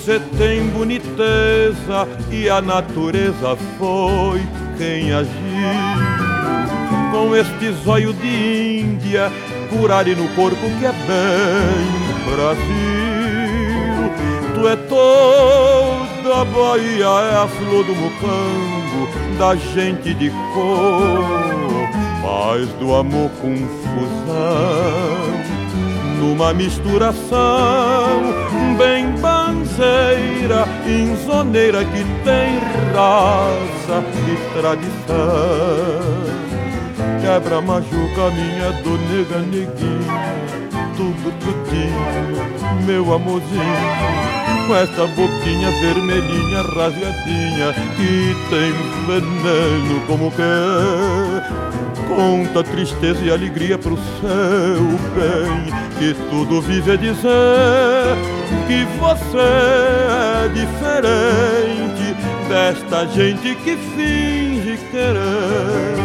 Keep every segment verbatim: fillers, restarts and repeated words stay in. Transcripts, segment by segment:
Você tem boniteza e a natureza foi quem agiu. Com este zóio de Índia, curare no corpo que é bem Brasil. Tu é toda a Bahia, é a flor do mucambo, da gente de cor, paz do amor confusão, numa misturação bem banzeira, insoneira, que tem raça e tradição. Quebra machuca minha dor, nega, neguinha, tudo tudinho, meu amorzinho, com essa boquinha vermelhinha, rasgadinha, que tem veneno como quer. Conta tristeza e alegria pro seu bem, que tudo vive a dizer que você é diferente desta gente que finge querer.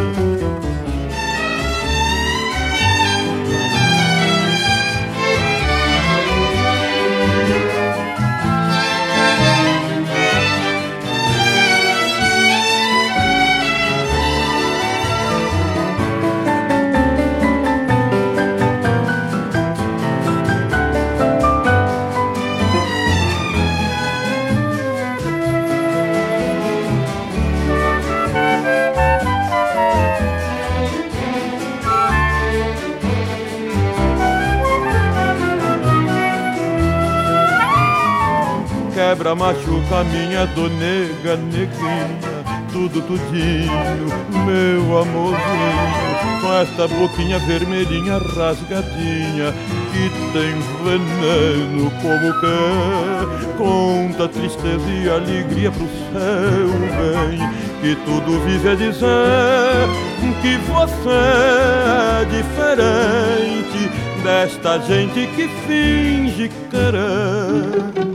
Quebra, machuca minha dor, nega, neguinha, tudo tudinho, meu amorzinho, com essa boquinha vermelhinha, rasgadinha, que tem veneno como quer. Conta tristeza e alegria pro seu bem, que tudo vive a dizer que você é diferente desta gente que finge querer.